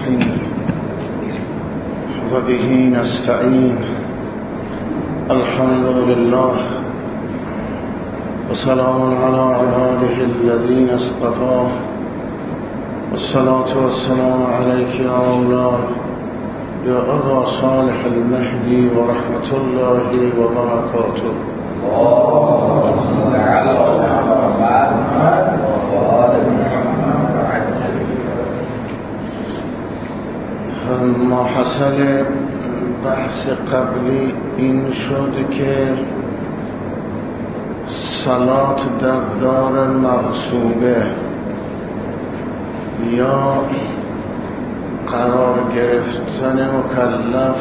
الرحيم وبه نستعين الحمد لله وسلام على عباده الذين اصطفاه والصلاة والسلام عليك يا مولاي يا أبا صالح المهدي ورحمة الله وبركاته. اللهم صل على محمد وآل محمد. محصل بحث قبلی این شد که صلات در دار مغصوبه یا قرار گرفتن مکلف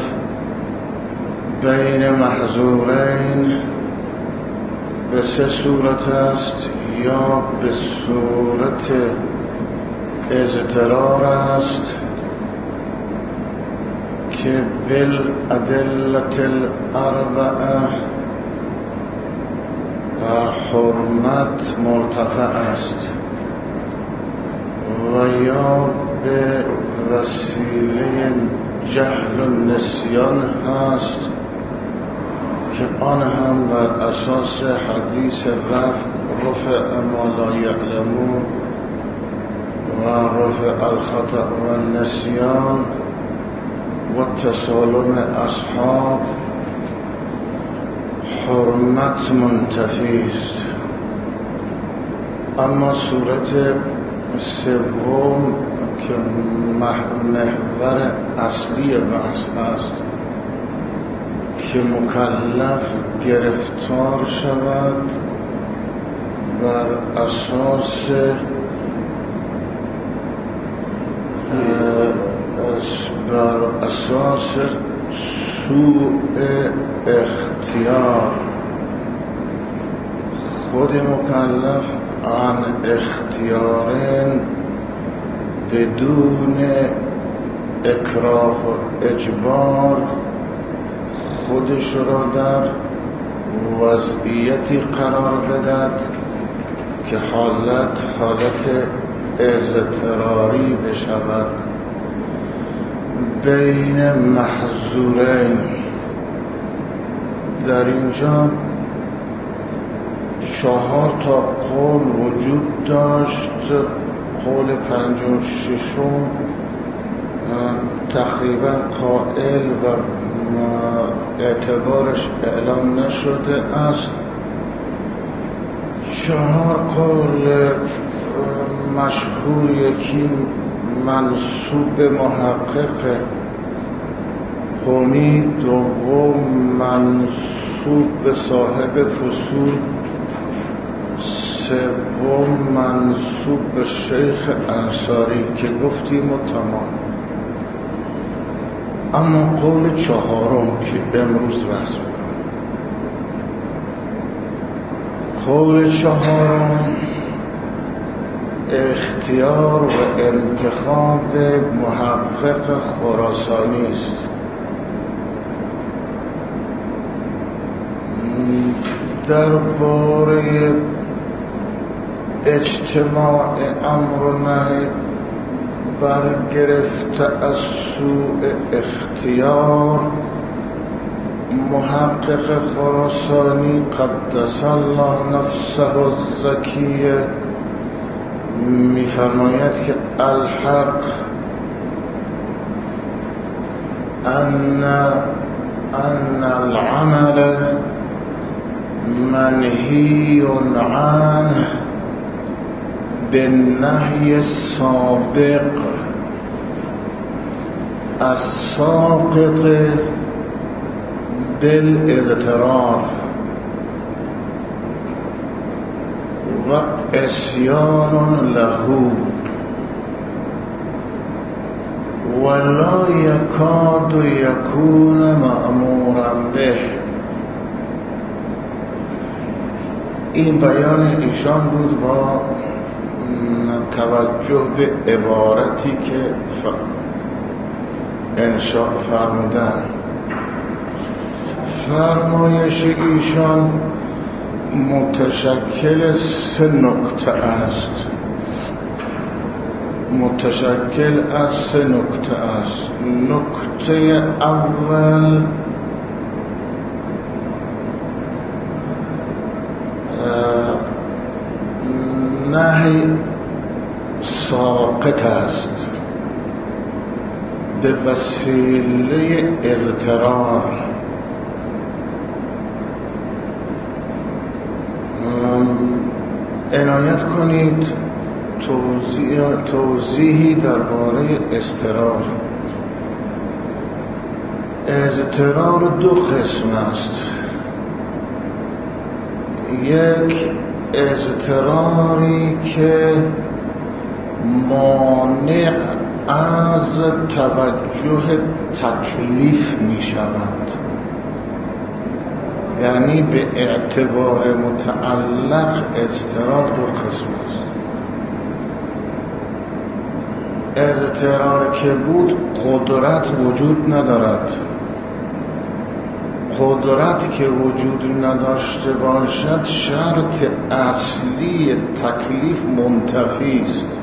بین محظورین به سه صورت است، یا به صورت اضطرار است که بالادلة الاربعه و حرمت مرتفع است، و یا به وسیله جهل و نسیان هست که آن هم بر اساس حدیث رفع ما لا یعلمون و رفع الخطأ و النسیان و تسالم اصحاب حرمت منتفی است. اما صورت سوم که محور اصلی بحث است که مکلف گرفتار شود بر اساس سوء اختیار، خود مکلف عن اختیارین بدون اکراه و اجبار خودش را در وضعیتی قرار بدهد که حالت اضطراری بشود بین محظورین. در اینجا 4 تا قول وجود داشت. قول 56 تقریبا قائل و اعتبارش اعلام نشده است. 4 قول مشهور، یکی منسوب به محقق قومی، دوم منسوب به صاحب فصول، سوم منسوب به شیخ انصاری که گفتیم و تمام. اما قول 4 که امروز بحث می‌کنم، قول 4 اختیار و انتخاب محقق خراسانی است. درباره اجتماع امر و نهی برگرفته از سوء اختیار، محقق خراسانی قدس الله نفسه الزکیه می‌فرماید که الحق ان العمل منهی عنه بالنهی السابق الساقط بالاضطرار و عصیان له ولا یکاد یکون مأمورا به. این بیان ایشان بود با توجه به عبارتی که انشاء فرمودن. فرمایش ایشان متشکل 3 نکته است. متشکل از 3 نکته است. نکته اول نهی ساقط است به وسیله اضطرار. عنایت کنید توضیحی درباره اضطرار. اضطرار 2 قسم است. یک اضطراری که مانع از توجه تکلیف می شود، یعنی به اعتبار متعلق اضطرار 2 قسم است. اضطرار که بود قدرت وجود ندارد. قدرت که وجود نداشته باشد شرط اصلی تکلیف منتفی است.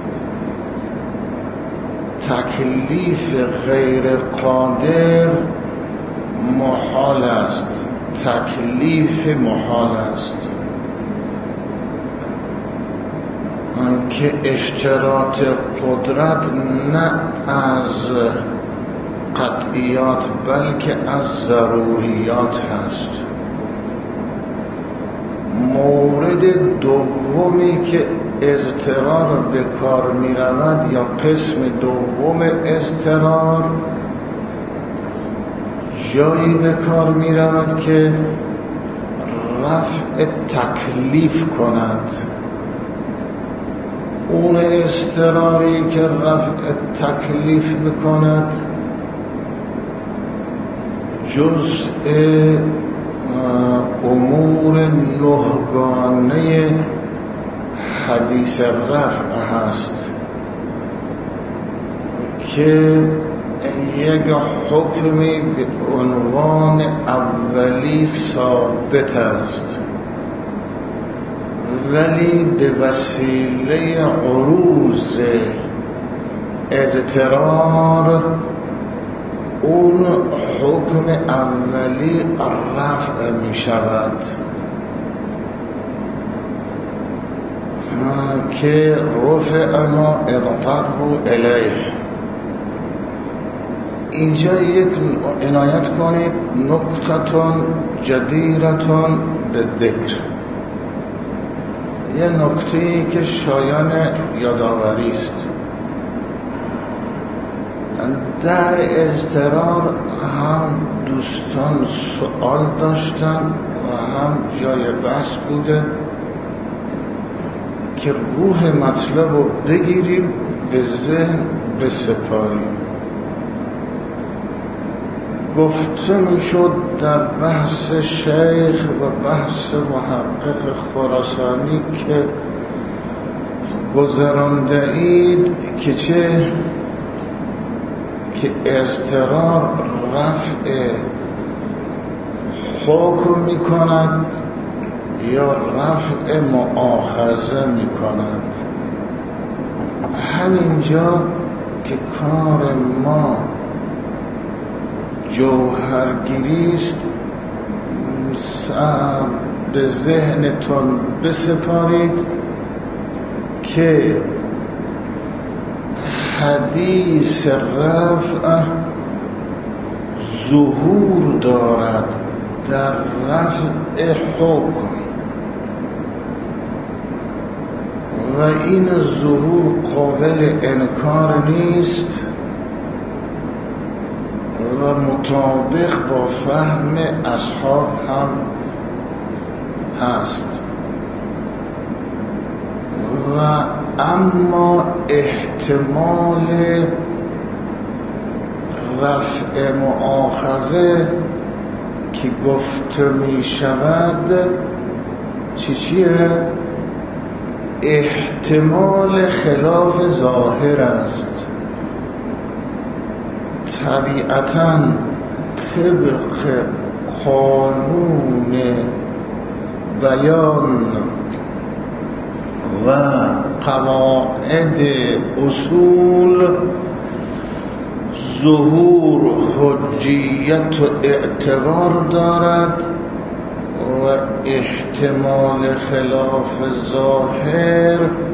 تکلیف غیر قادر محال است، تکلیف محال است. که اشتراط قدرت نه از قطعیات بلکه از ضروریات هست. مورد دومی که اضطرار به کار می رود یا قسم دوم اضطرار جایی به کار می رود که رفع تکلیف کند. اون اضطراری که رفع تکلیف می کند جزء امور 9گانه حدیث رفع هست که یک حکمی به عنوان اولی ثابت است، ولی به وسیله عروض اضطرار اون حکم اولی رفع می شود که رفع ما اضطروا الیه. اینجا یک عنایت کنید نکتتون جدیرتون به ذکر، یه نکته‌ای که شایان یادآوری است. در اضطرار هم دوستان سوال داشتن و هم جای بحث بوده که روح مطلب رو بگیریم به ذهن بسپاریم. گفته میشد در بحث شیخ و بحث محقق خراسانی که گذرانده اید که چه که اضطرار رفع حکم می کند یا رفع مؤاخذه می کند. همینجا که کار ما جوهرگیری است به ذهنتون بسپارید که حدیث رفع ظهور دارد در رفع حکم و این ظهور قابل انکار نیست و مطابق با فهم اصحاب هم هست. و اما احتمال رفع مؤاخذه که گفته می شود چیه؟ احتمال خلاف ظاهر است. طبیعتاً طبق قانون بیان و قواعد اصول ظهور حجیت و اعتبار دارد و احتمال خلاف ظاهر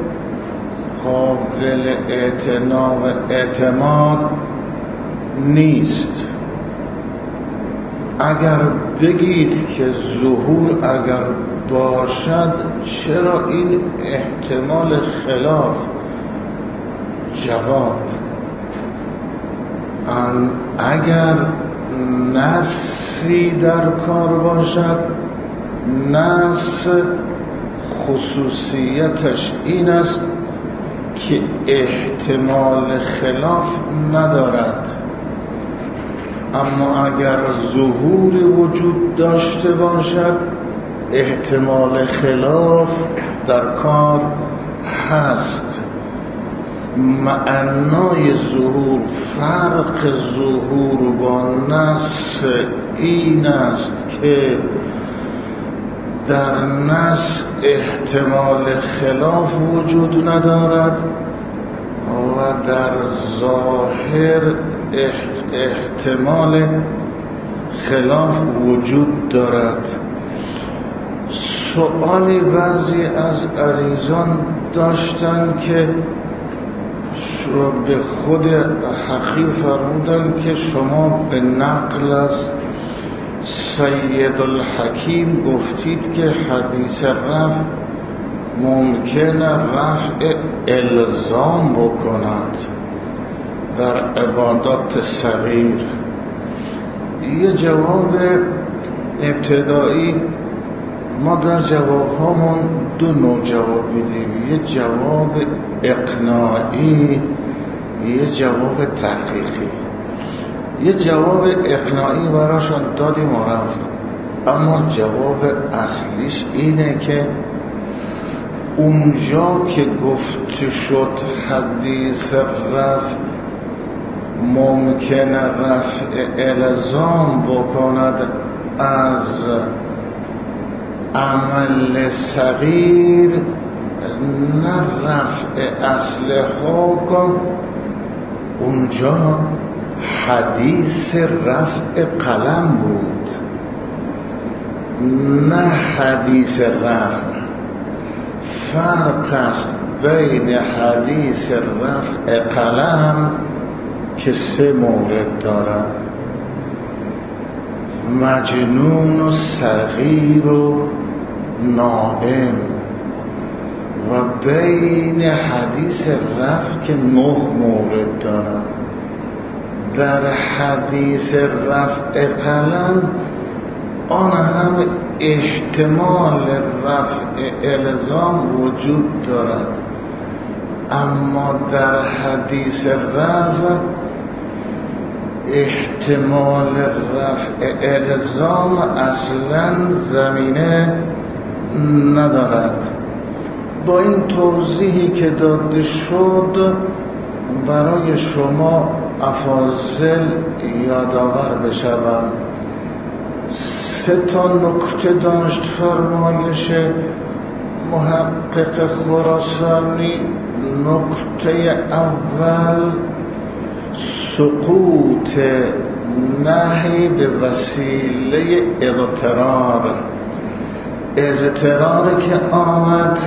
قابل اعتنا و اعتماد نیست. اگر بگید که ظهور اگر باشد چرا این احتمال خلاف؟ جواب: اگر نصی در کار باشد، نص خصوصیتش این است که احتمال خلاف ندارد، اما اگر ظهور وجود داشته باشد احتمال خلاف در کار هست. معنای ظهور، فرق ظهور با نص این است که در نص احتمال خلاف وجود ندارد و در ظاهر احتمال خلاف وجود دارد. سوالی بعضی از عزیزان داشتن که به خود حقیر فرمودن که شما به نقل از سید الحکیم گفتید که حدیث رفع ممکن رفع الزام بکند در عبادات صغیر. یه جواب ابتدایی، ما در جواب هامون دو نوع جواب میدیم، یه جواب اقناعی، یه جواب تحقیقی. یه جواب اقناعی براشون دادیم و رفت، اما جواب اصلیش اینه که اونجا که گفت شد حدیث رفع ممکن رفع الزام بکند از عمل صغیر، نه رفع اصل حکم، اونجا حدیث رفع قلم بود نه حدیث رفع. فرق است بین حدیث رفع قلم که 3 مورد دارد: مجنون و صغیر و نائم، و بین حدیث رفع که 9 مورد دارد. در حدیث رفع قلم آن هم احتمال رفع الزام وجود دارد، اما در حدیث رفع احتمال رفع الزام اصلا زمینه ندارد. با این توضیحی که داده شد برای شما افاضل یادآور بشوم. 3 نکته داشت فرمایش محقق خراسانی. نکته اول سقوط نهی به وسیله اضطرار. اضطراری که آمد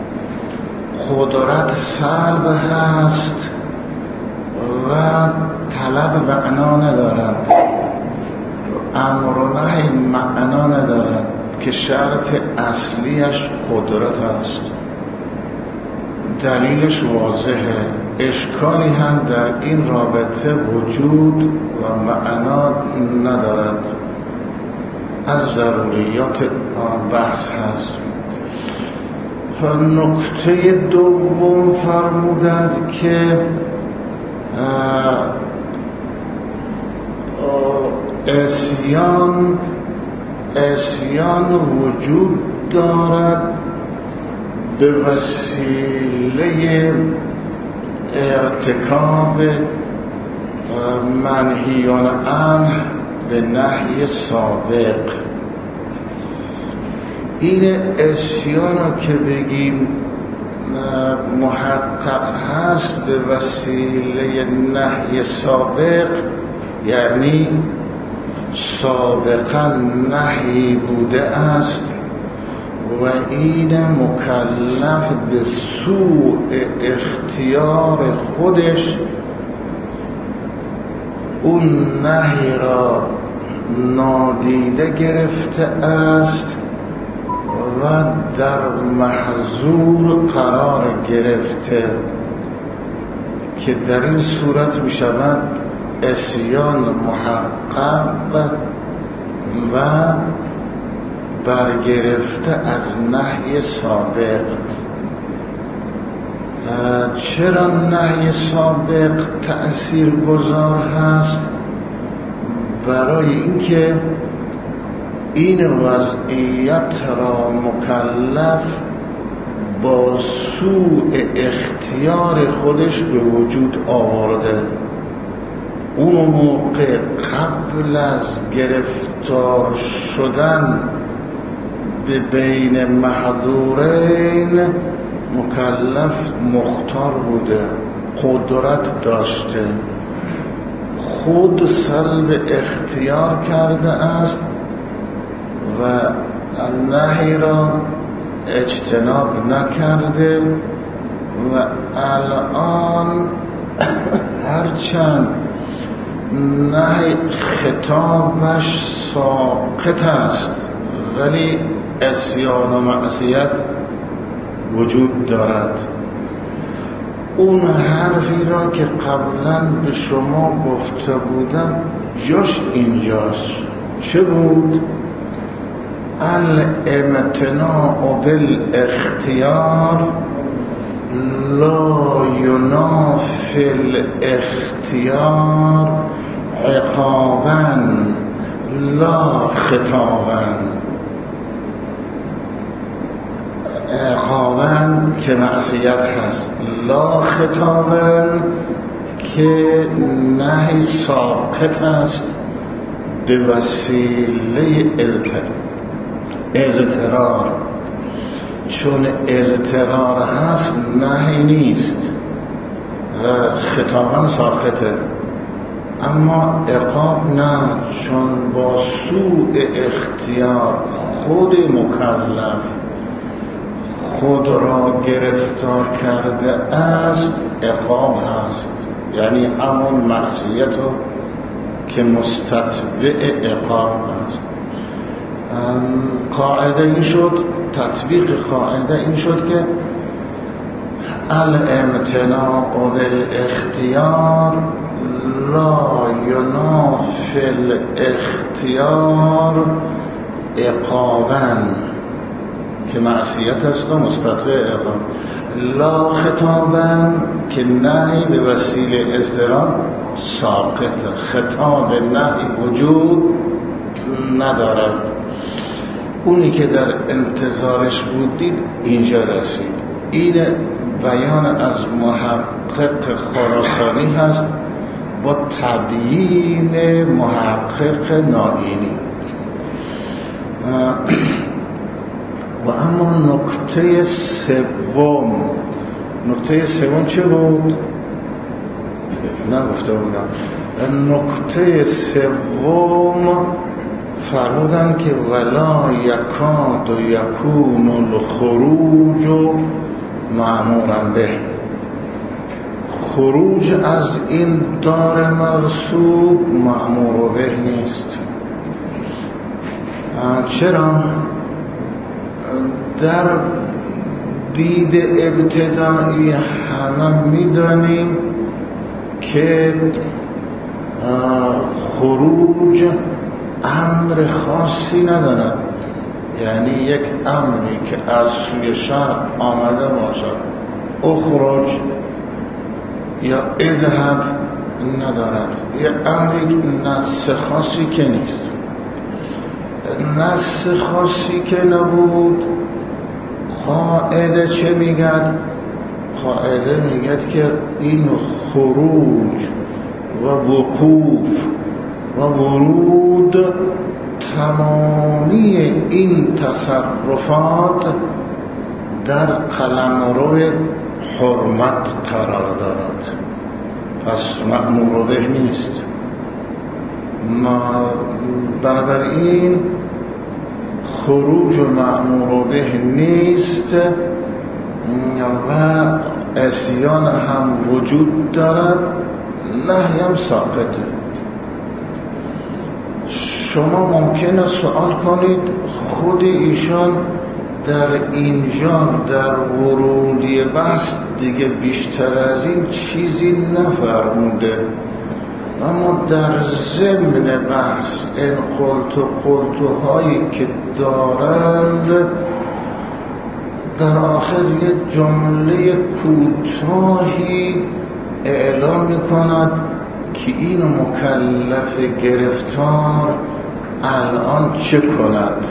قدرت سلب هست و طلب معنا ندارد، امر و نهی معنا ندارد که شرط اصلیش قدرت است. دلیلش واضحه، اشکالی هم در این رابطه وجود و معنا ندارد، از ضروریات بحث هست. نکته دوم فرمودند که عصیان وجود دارد به وسیله ارتکاب منهیان عنه به نهی سابق. این عصیان رو که بگیم محقق هست به وسیله نهی سابق، یعنی سابقا نهی بوده است و این مکلف به سوء اختیار خودش اون نهی را نادیده گرفته است و در محظور قرار گرفته که در این صورت می شود عصیان محقق و برگرفته از نهی سابق. چرا نهی سابق تأثیر گذار هست؟ برای اینکه این وضعیت را مکلف با سوء اختیار خودش به وجود آورده. اون موقع قبل از گرفتار شدن به بین محظورین مکلف مختار بوده، قدرت داشته، خود سلب اختیار کرده است و نهی را اجتناب نکرده و الان هرچند نهی خطابش ساقط است ولی عصیان و معصیت وجود دارد. اون حرفی را که قبلا به شما گفته بودم جاش اینجاست. چه بود؟ الامتناع بالاختیار لا ینافی الاختیار عقابا لا خطابا. عقابا که معصیت هست، لا خطابا که نهی ساقط است به وسیله اضطرار. چون اضطرار هست نهی نیست، خطابا ساقطه. اما عقاب نه، چون با سوء اختیار خود مکلف خود را گرفتار کرده است عقاب هست، یعنی همون معصیت که مستتبع عقاب است. قاعده این شد، تطبیق قاعده این شد که الامتناع بالاختیار لا ینافی الاختیار عقابا که معصیت است و مستتبع عقاب، لا خطابا که نهی به وسیله اضطرار ساقط، خطاب نهی وجود ندارد. اونی که در انتظارش بودید اینجا رسید. این بیان از محقق خراسانی هست با تبیین محقق نائینی. و اما نکته سوم چه بود؟ نگفته بودم. نکته سوم فرمودن که ولا یکاد یکون الخروج مأمورا به، خروج از این دار مرصوب مأمور به نیست. چرا؟ در دید ابتدایی همه میدانیم که خروج امر خاصی ندارد، یعنی یک امری که از سوی شرع آمده باشد اخرج یا اذهب ندارد، یک امری نص خاصی که نیست. نص خاصی که نبود، قاعده چه میگد؟ قاعده میگد که این خروج و وقوف و ورود تمامی این تصرفات در قلمرو حرمت قرار دارد، پس مأمور به نیست. بنابراین خروج مأمور به نیست و عصیان هم وجود دارد، نهی هم ساقطه. شما ممکنه سوال کنید خود ایشان در اینجا در ورودی بحث دیگه بیشتر از این چیزی نفرموده، اما در ضمن بحث این قلتوهایی که دارند در آخر یه جمله کوتاهی اعلام میکند که این مکلف گرفتار الان چه کند.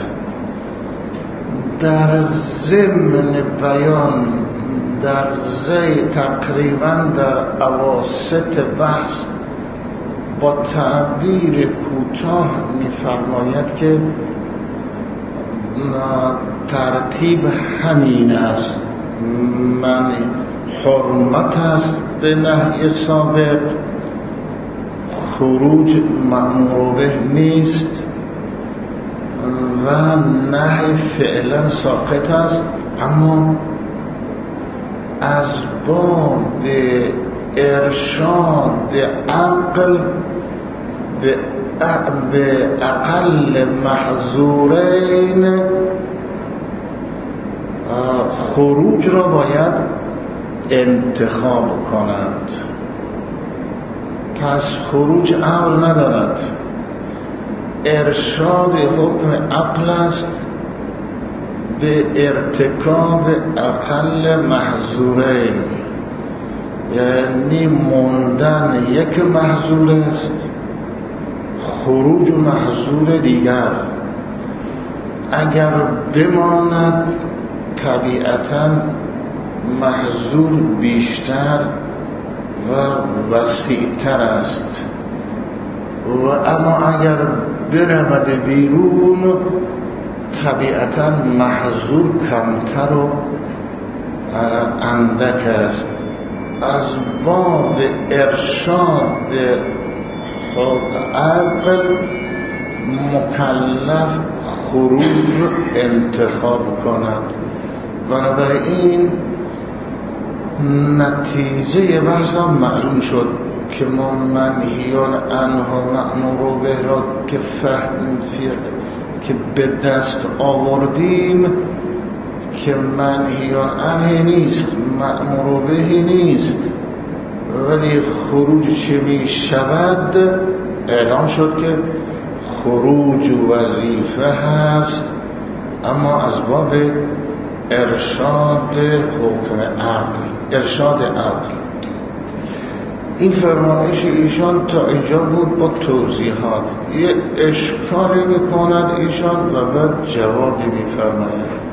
در ضمن بیان در تقریبا در اواسط بحث با تعبیر کوتاه می‌فرماید که ترتیب همین است، من حرمت است به نهی سابق، خروج مأمور به نیست و نهی فعلا ساقط است، اما از باب ارشاد عقل به اقل محظورین خروج را باید انتخاب کنند. پس خروج امر ندارد، ارشاد حکم عقل است به ارتکاب اقل محظورین، یعنی موندن یک محظور است، خروج محظور دیگر. اگر بماند طبیعتاً محظور بیشتر و وسیع‌تر است، و اما اگر برود بیرون طبیعتاً محظور کمتر و اندک است. از باب ارشاد عقل مکلف خروج انتخاب کند. بنابراین نتیجه بحث هم معلوم شد که ما منهیان عنه و مأمور به را که که به دست آوردیم که منهیان عنه نیست، مأمور به نیست، ولی خروج چه می شود اعلام شد که خروج وظیفه هست، اما از باب ارشاد حکم عقل، ارشاد عقل. این فرمایش ایشان تا اینجا بود با توضیحات. یه اشکالی میکند ایشان و بعد جوابی میفرماید.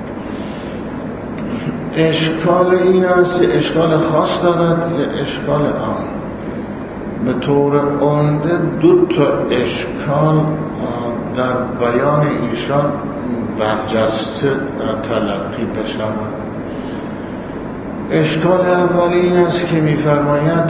اشکال این است، اشکال خاص دارد یا اشکال عام. به طور عمده دو تا اشکال در بیان ایشان برجسته تلقی بشود. اشکال اولی این است که می‌فرماید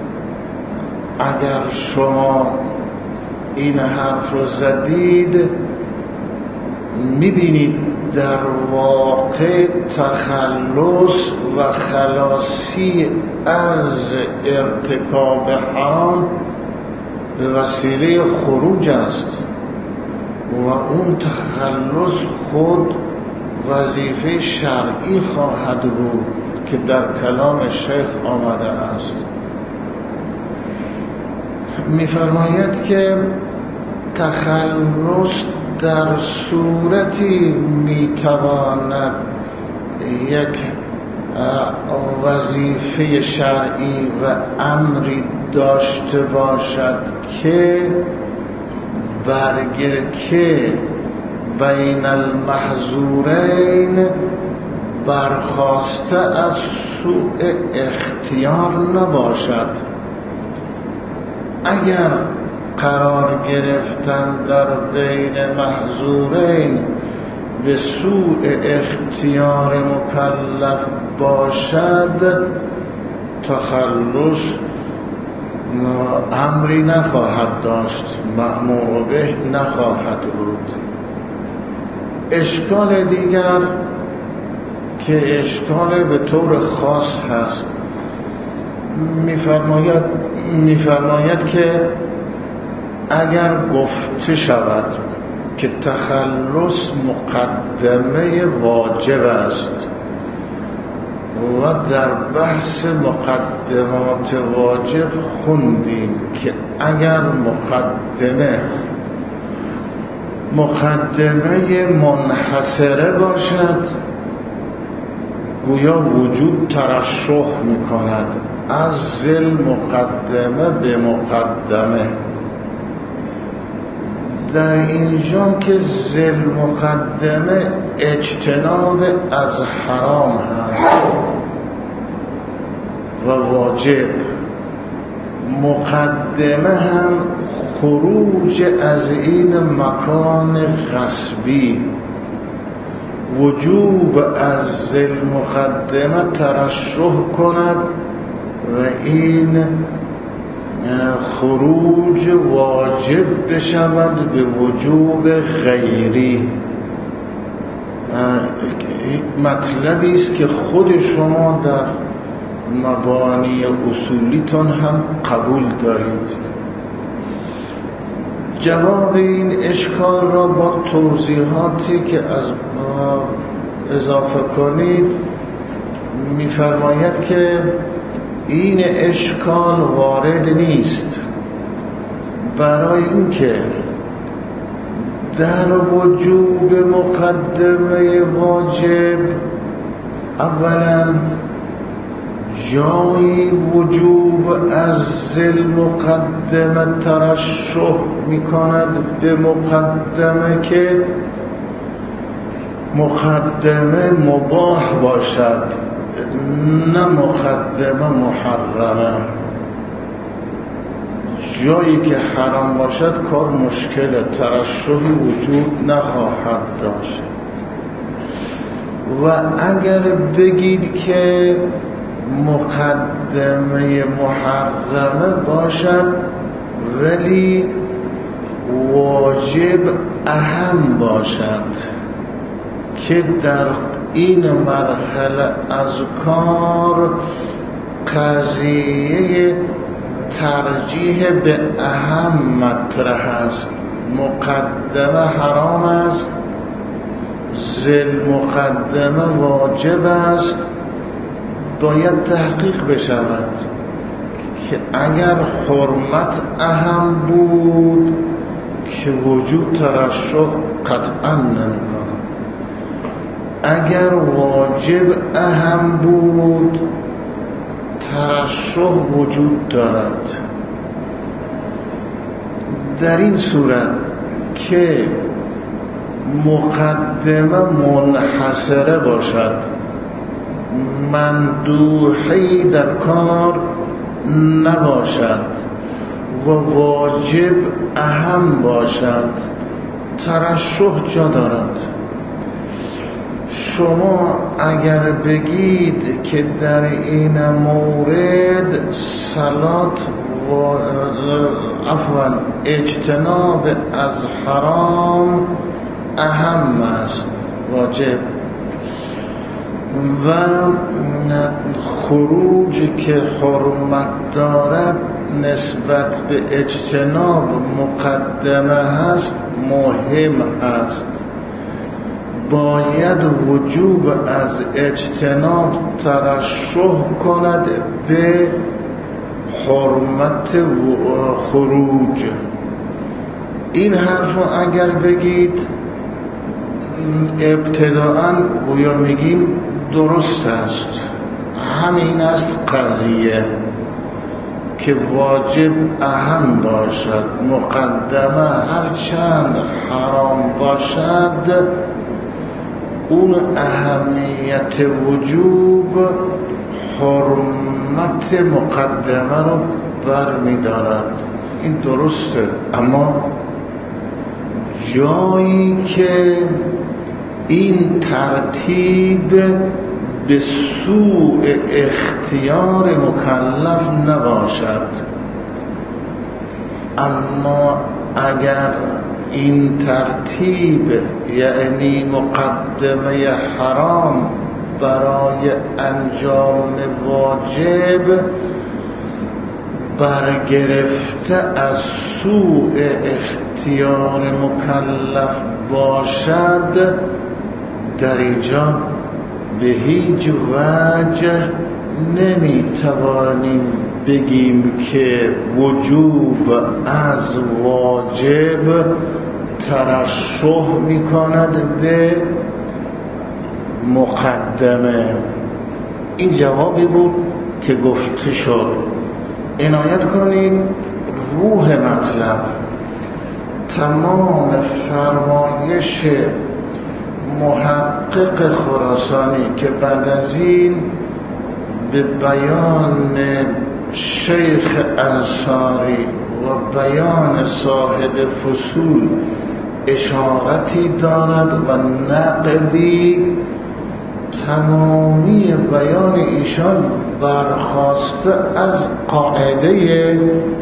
اگر شما این حرف رو زدید می‌بینید در واقع تخلص و خلاصی از ارتکاب حرام به وسیله خروج است و اون تخلص خود وظیفه شرعی خواهد بود که در کلام شیخ آمده است. می‌فرماید که تخلص در صورتی میتواند یک وظیفه شرعی و امری داشته باشد که برگرکه بین المحظورین برخاسته از سوء اختیار نباشد. اگر قرار گرفتن در بین محظورین به سوء اختیار مکلف باشد تخلص امری نخواهد داشت، مأمور به نخواهد بود. اشکال دیگر که اشکال به طور خاص هست، می‌فرماید که اگر گفته شود که تخلص مقدمه واجب است و در بحث مقدمات واجب خوندیم که اگر مقدمه منحصره باشد گویا وجود ترشح می‌کند از ذل مقدمه به مقدمه. در اینجا که ذل مقدمه اجتناب از حرام هست و واجب، مقدمه هم خروج از این مکان غصبی، وجوب از ذل مقدمه ترشح کند و این خروج واجب بشود به وجوب غیری. مطلبی است که خود شما در مبانی اصولیتون هم قبول دارید. جواب این اشکال را با توضیحاتی که از اضافه کنید می‌فرماید که این اشکال وارد نیست، برای اینکه در وجوب مقدمه واجب اولا جایی وجوب از ذل مقدمه ترشح می‌کند به مقدمه که مقدمه مباح باشد نه مقدمه محرمه. جایی که حرام باشد کار مشکل، ترشحی وجود نخواهد داشت. و اگر بگید که مقدمه محرمه باشد ولی واجب اهم باشد که در این مرحله از کار قضیه ترجیح به اهم مطرح است. مقدمه حرام است، ذل مقدمه واجب است. باید تحقیق بشود که اگر حرمت اهم بود که وجود ترشح قطعا نمی‌کند، اگر واجب اهم بود ترشح وجود دارد. در این صورت که مقدمه منحصره باشد، مندوحی در کار نباشد و واجب اهم باشد، ترشح جا دارد. شما اگر بگید که در این مورد صلات و اجتناب از حرام اهم است، واجب، و خروج که حرمت دارد نسبت به اجتناب مقدمه هست، مهم است، باید وجوب از اجتناب ترشح کند به حرمت خروج. این حرف رو اگر بگید ابتداءً گویا میگیم درست است، همین است قضیه که واجب اهم باشد، مقدمه هرچند حرام باشد اون اهمیت وجوب حرمت مقدمه رو برمی‌دارد. این درسته، اما جایی که این ترتیب به سوء اختیار مکلف نباشد، اما اگر این ترتیب یعنی مقدمه حرام برای انجام واجب برگرفته از سوء اختیار مکلف باشد، در اینجا به هیچ وجه نمیتوانیم بگیم که وجوب از واجب ترشح میکند به مقدمه. این جوابی بود که گفته شد. عنایت کنید روح مطلب، تمام فرمایش محقق خراسانی که بعد از این به بیان شیخ انصاری و بیان صاحب فصول اشارتی دارد و نقدی، تمامی بیان ایشان برخواسته از قاعده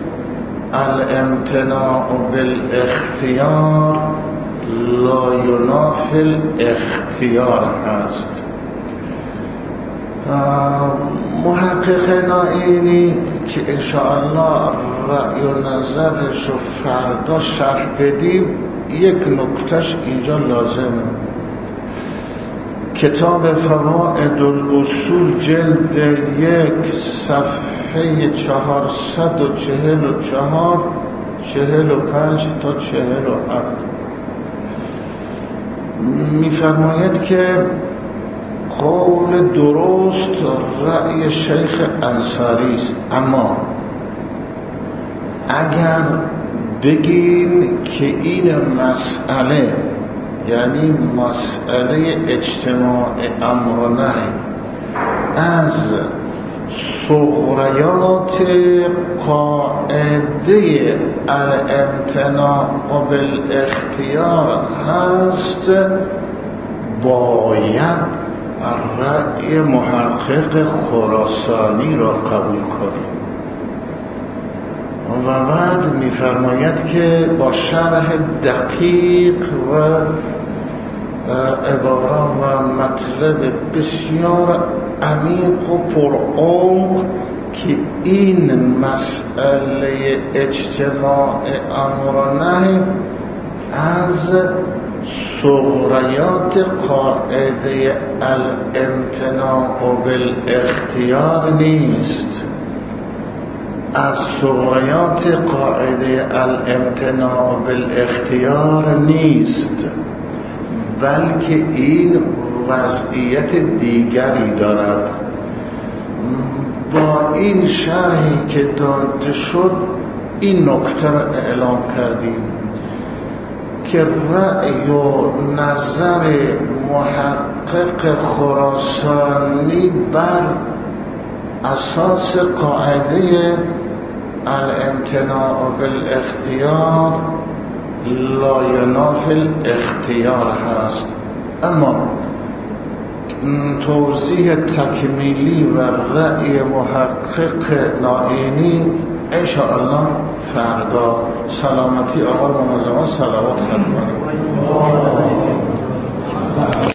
الامتناع بالاختیار لا ینافی الاختیار هست. محقق نائینی که انشاءالله رأی و نظرش رو فردا شرح بدیم، یک نکتش اینجا لازمه. کتاب فوائد الاصول جلد 1 صفحه 444 45 تا 47 می‌فرماید که قول درست رأی شیخ انصاری است، اما اگر بگیم که این مسئله یعنی مسئله اجتماع امر و نهی از صغریات قاعده الامتناع بالاختیار هست، باید رأی محقق خراسانی را قبول کنیم. و بعد می‌فرماید که با شرح دقیق و عبارة و مطلب بسیار عمیق و پرعمق که این مسئله اجتماع امر و نهی از صغریات قاعده الامتناع بالاختیار نیست، از صغریات قاعده الامتناع بالاختیار نیست، بلکه این وضعیت دیگری دارد. با این شرحی که داده شد این نکته را اعلام کردیم که رأی و نظر محقق خراسانی بر اساس قاعده الامتناع بالاختیار لا ینافی الاختیار هست. اما توضیح تکمیلی و رأی محقق نائینی انشاءالله فردا. سلامتی آقای منظمان صلوات حتما.